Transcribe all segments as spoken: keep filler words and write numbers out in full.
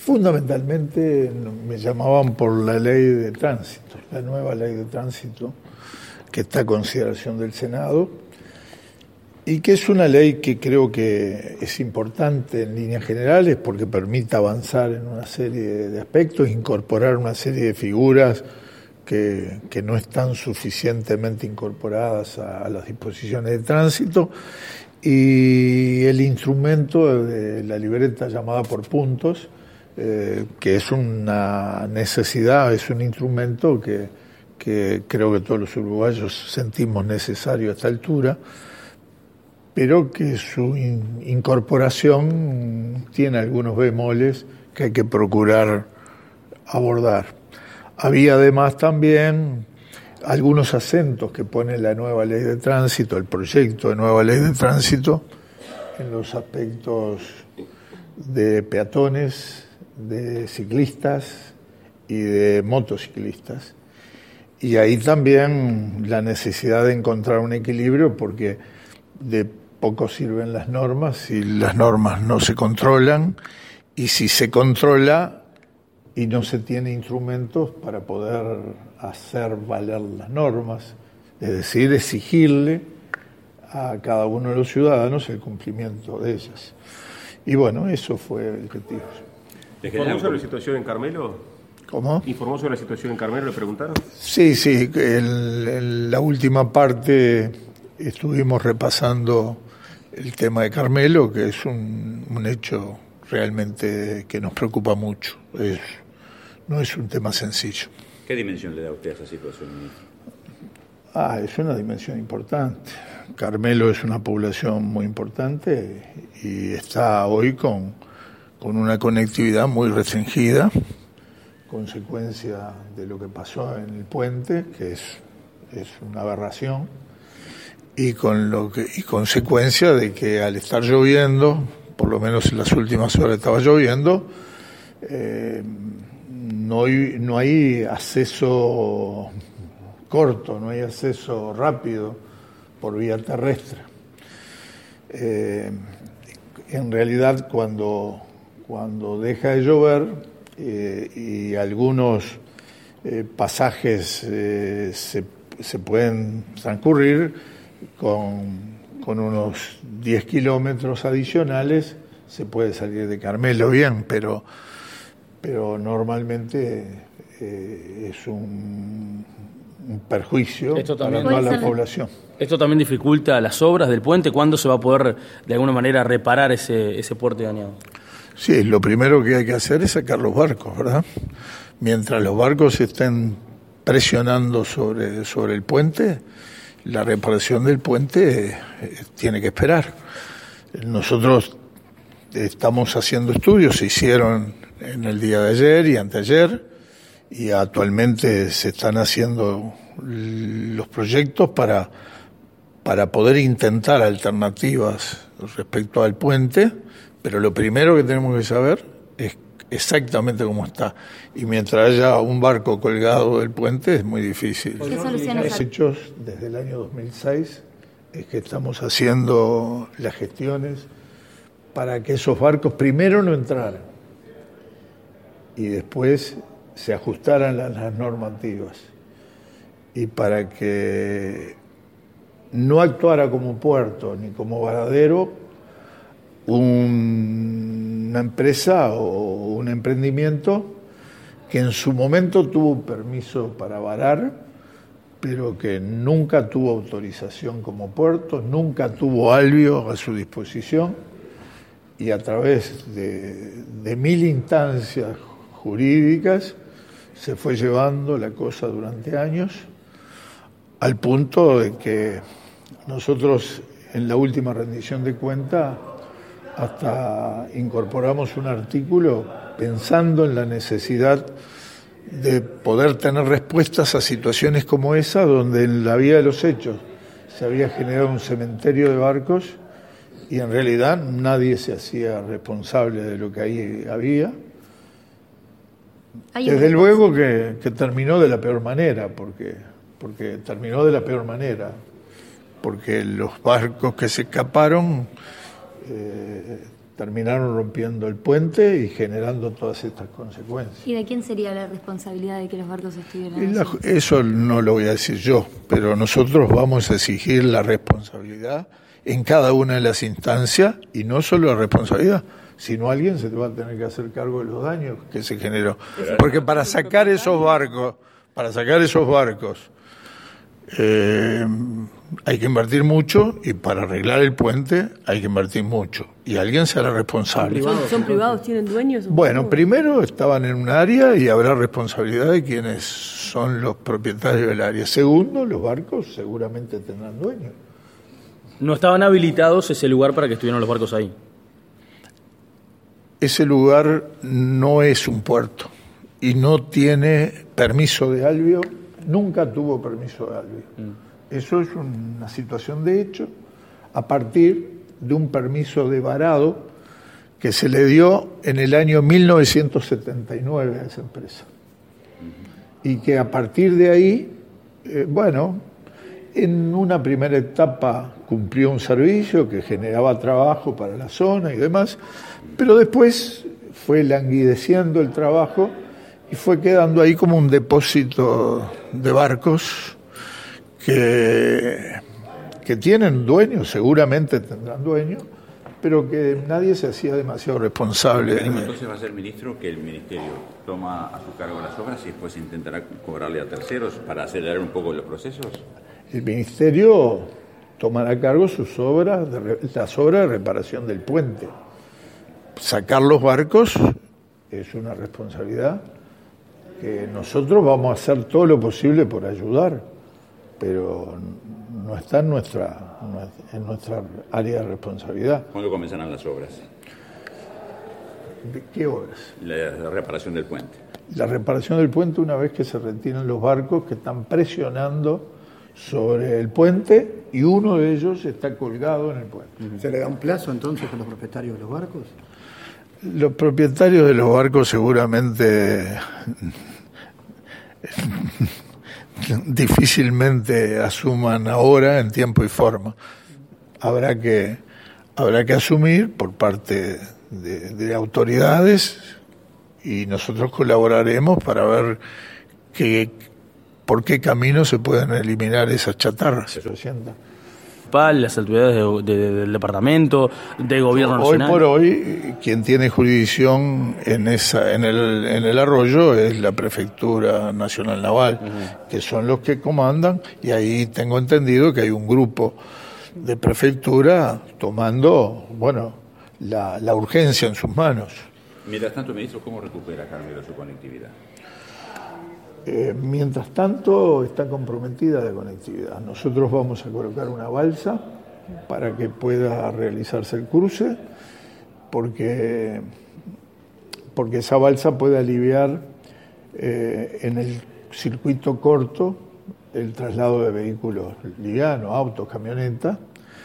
Fundamentalmente me llamaban por la ley de tránsito, la nueva ley de tránsito que está a consideración del Senado y que es una ley que creo que es importante en líneas generales porque permite avanzar en una serie de aspectos, incorporar una serie de figuras que, que no están suficientemente incorporadas a, a las disposiciones de tránsito, y el instrumento de la libreta llamada por puntos, eh, que es una necesidad, es un instrumento que, que creo que todos los uruguayos sentimos necesario a esta altura, pero que su in, incorporación tiene algunos bemoles que hay que procurar abordar. Había además también algunos acentos que pone la nueva ley de tránsito, el proyecto de nueva ley de tránsito, en los aspectos de peatones, de ciclistas y de motociclistas. Y ahí también la necesidad de encontrar un equilibrio, porque de poco sirven las normas si las normas no se controlan, y si se controla y no se tiene instrumentos para poder hacer valer las normas, es decir, exigirle a cada uno de los ciudadanos el cumplimiento de ellas. Y bueno, eso fue el objetivo. ¿Informó sobre la situación en Carmelo? ¿Cómo? ¿Informó sobre la situación en Carmelo? ¿Le preguntaron? Sí, sí, en, en la última parte estuvimos repasando el tema de Carmelo, que es un, un hecho realmente que nos preocupa mucho. Es, no es un tema sencillo. ¿Qué dimensión le da usted a esa situación, ministro? Ah, es una dimensión importante. Carmelo es una población muy importante y está hoy con, con una conectividad muy restringida, consecuencia de lo que pasó en el puente, que es, es una aberración, y con lo que y consecuencia de que al estar lloviendo, por lo menos en las últimas horas estaba lloviendo, eh, no hay, no hay acceso corto, no hay acceso rápido por vía terrestre. Eh, en realidad, cuando, cuando deja de llover eh, y algunos eh, pasajes eh, se, se pueden transcurrir con, con unos diez kilómetros adicionales, se puede salir de Carmelo bien, pero, pero normalmente eh, es un, un perjuicio esto también, para toda la población. Esto también dificulta las obras del puente. ¿Cuándo se va a poder de alguna manera reparar ese, ese puente dañado? Sí, lo primero que hay que hacer es sacar los barcos, ¿verdad? Mientras los barcos estén presionando sobre, sobre el puente, la reparación del puente eh, tiene que esperar. Nosotros estamos haciendo estudios, se hicieron en el día de ayer y anteayer, y actualmente se están haciendo los proyectos para, para poder intentar alternativas respecto al puente, pero lo primero que tenemos que saber es exactamente cómo está. Y mientras haya un barco colgado del puente es muy difícil. ¿Qué soluciones Los hechos desde el año dos mil seis es que estamos haciendo las gestiones para que esos barcos primero no entraran y después se ajustaran las, las normativas, y para que no actuara como puerto ni como varadero un, una empresa o un emprendimiento que en su momento tuvo permiso para varar, pero que nunca tuvo autorización como puerto, nunca tuvo albio a su disposición, y a través de, de mil instancias jurídicas se fue llevando la cosa durante años, al punto de que nosotros en la última rendición de cuenta hasta incorporamos un artículo pensando en la necesidad de poder tener respuestas a situaciones como esa, donde en la vía de los hechos se había generado un cementerio de barcos y en realidad nadie se hacía responsable de lo que ahí había. Desde luego que, que terminó de la peor manera, porque, porque terminó de la peor manera, porque los barcos que se escaparon eh, terminaron rompiendo el puente y generando todas estas consecuencias. ¿Y de quién sería la responsabilidad de que los barcos estuvieran Y la- allí? eso no lo voy a decir yo, pero nosotros vamos a exigir la responsabilidad en cada una de las instancias, y no solo la responsabilidad, sino alguien se va a tener que hacer cargo de los daños que se generó. Porque para sacar esos barcos, para sacar esos barcos, eh, hay que invertir mucho, y para arreglar el puente hay que invertir mucho, y alguien será responsable. ¿Son, son privados? ¿Tienen dueños? Bueno, primero estaban en un área y habrá responsabilidad de quienes son los propietarios del área. Segundo, los barcos seguramente tendrán dueños. No estaban habilitados ese lugar para que estuvieran los barcos ahí. Ese lugar no es un puerto y no tiene permiso de albio, nunca tuvo permiso de albio. Mm. Eso es una situación de hecho a partir de un permiso de varado que se le dio en el año mil novecientos setenta y nueve a esa empresa. Y que a partir de ahí, eh, bueno, en una primera etapa cumplió un servicio que generaba trabajo para la zona y demás, pero después fue languideciendo el trabajo y fue quedando ahí como un depósito de barcos que, que tienen dueños, seguramente tendrán dueños, pero que nadie se hacía demasiado responsable. Pero entonces va a ser ministro que el ministerio toma a su cargo las obras y después intentará cobrarle a terceros para acelerar un poco los procesos. El ministerio tomará a cargo sus obras, de re, las obras de reparación del puente. Sacar los barcos es una responsabilidad que nosotros vamos a hacer todo lo posible por ayudar, pero no está en nuestra, en nuestra área de responsabilidad. ¿Cuándo comenzarán las obras? ¿De qué obras? La, la reparación del puente. La reparación del puente una vez que se retiren los barcos que están presionando sobre el puente y uno de ellos está colgado en el puente. ¿Se le da un plazo entonces a los propietarios de los barcos? Los propietarios de los barcos seguramente difícilmente asuman ahora en tiempo y forma. Habrá que habrá que asumir por parte de, de autoridades y nosotros colaboraremos para ver qué, por qué camino se pueden eliminar esas chatarras. Las autoridades de, de, del departamento, de gobierno nacional. Hoy por hoy, quien tiene jurisdicción en esa, en el, en el arroyo es la Prefectura Nacional Naval, uh-huh. que son los que comandan, y ahí tengo entendido que hay un grupo de prefectura tomando, bueno, la, la urgencia en sus manos. Mientras tanto, ministro, ¿cómo recupera Carmelo su conectividad? Eh, mientras tanto está comprometida la conectividad. Nosotros vamos a colocar una balsa para que pueda realizarse el cruce, porque, porque esa balsa puede aliviar eh, en el circuito corto el traslado de vehículos livianos, autos, camionetas.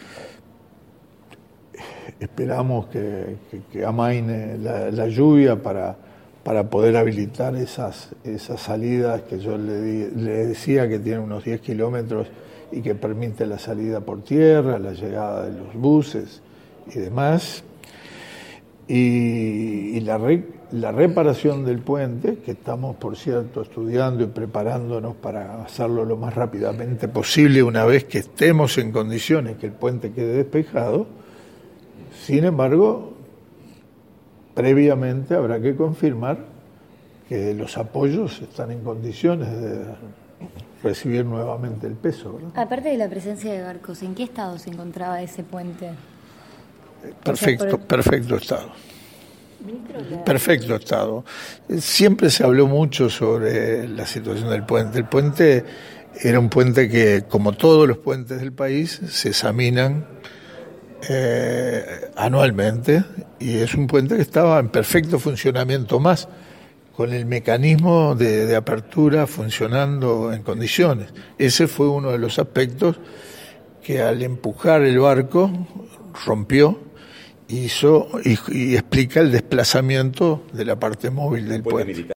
Esperamos que, que, que amaine la, la lluvia para para poder habilitar esas, esas salidas que yo le, di, le decía que tienen unos diez kilómetros y que permite la salida por tierra, la llegada de los buses y demás. Y, y la, re, la reparación del puente, que estamos, por cierto, estudiando y preparándonos para hacerlo lo más rápidamente posible una vez que estemos en condiciones que el puente quede despejado. Sin embargo, previamente habrá que confirmar que los apoyos están en condiciones de recibir nuevamente el peso, ¿verdad? Aparte de la presencia de barcos, ¿en qué estado se encontraba ese puente? Perfecto, o sea, por... perfecto estado. Perfecto estado. Siempre se habló mucho sobre la situación del puente. El puente era un puente que, como todos los puentes del país, se examinan Eh, anualmente, y es un puente que estaba en perfecto funcionamiento, más con el mecanismo de, de apertura funcionando en condiciones. Ese fue uno de los aspectos que al empujar el barco rompió hizo y, y explica el desplazamiento de la parte móvil del puente.